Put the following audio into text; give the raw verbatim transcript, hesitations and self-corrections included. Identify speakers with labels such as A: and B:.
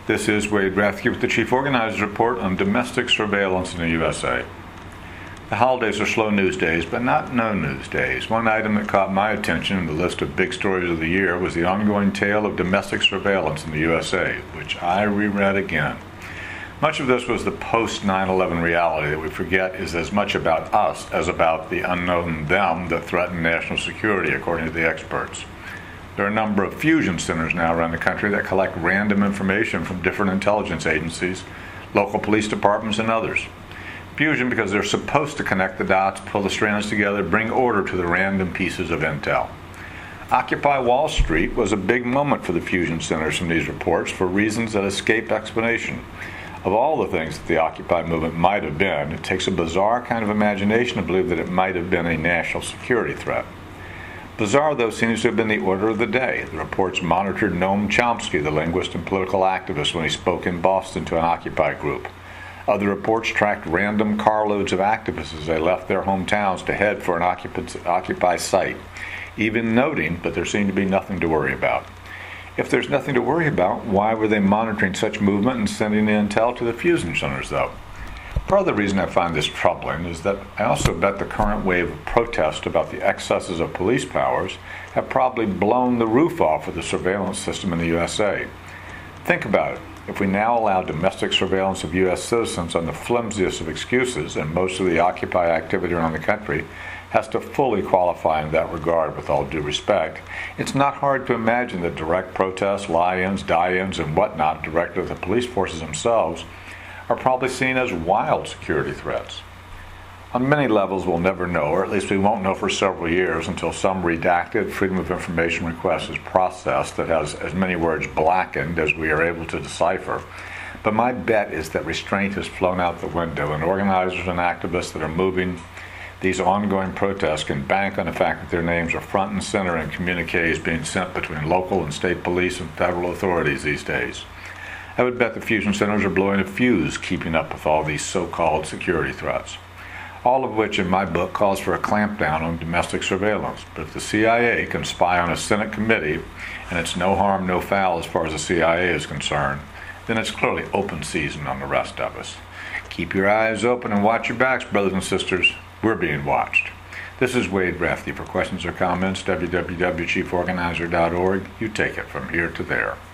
A: This is Wade Rathke with the Chief Organizer's Report on domestic surveillance in the U S A. The holidays are slow news days, but not no news days. One item that caught my attention in the list of big stories of the year was the ongoing tale of domestic surveillance in the U S A, which I reread again. Much of this was the post nine eleven reality that we forget is as much about us as about the unknown them that threaten national security, according to the experts. There are a number of fusion centers now around the country that collect random information from different intelligence agencies, local police departments, and others. Fusion because they're supposed to connect the dots, pull the strands together, bring order to the random pieces of intel. Occupy Wall Street was a big moment for the fusion centers from these reports for reasons that escape explanation. Of all the things that the Occupy movement might have been, it takes a bizarre kind of imagination to believe that it might have been a national security threat. Bizarre, though, seems to have been the order of the day. The reports monitored Noam Chomsky, the linguist and political activist, when he spoke in Boston to an Occupy group. Other reports tracked random carloads of activists as they left their hometowns to head for an Occupy site, even noting that there seemed to be nothing to worry about. If there's nothing to worry about, why were they monitoring such movement and sending the intel to the fusion centers, though? Part of the reason I find this troubling is that I also bet the current wave of protest about the excesses of police powers have probably blown the roof off of the surveillance system in the U S A. Think about it. If we now allow domestic surveillance of U S citizens on the flimsiest of excuses, and most of the Occupy activity around the country has to fully qualify in that regard with all due respect, it's not hard to imagine that direct protests, lie-ins, die-ins, and whatnot directed at the police forces themselves are probably seen as wild security threats. On many levels, we'll never know, or at least we won't know for several years until some redacted Freedom of Information request is processed that has as many words blackened as we are able to decipher. But my bet is that restraint has flown out the window, and organizers and activists that are moving these ongoing protests can bank on the fact that their names are front and center in communiques being sent between local and state police and federal authorities these days. I would bet the fusion centers are blowing a fuse keeping up with all these so-called security threats. All of which in my book calls for a clampdown on domestic surveillance. But if the C I A can spy on a Senate committee, and it's no harm, no foul as far as the C I A is concerned, then it's clearly open season on the rest of us. Keep your eyes open and watch your backs, brothers and sisters. We're being watched. This is Wade Rathke. For questions or comments, w w w dot chief organizer dot org. You take it from here to there.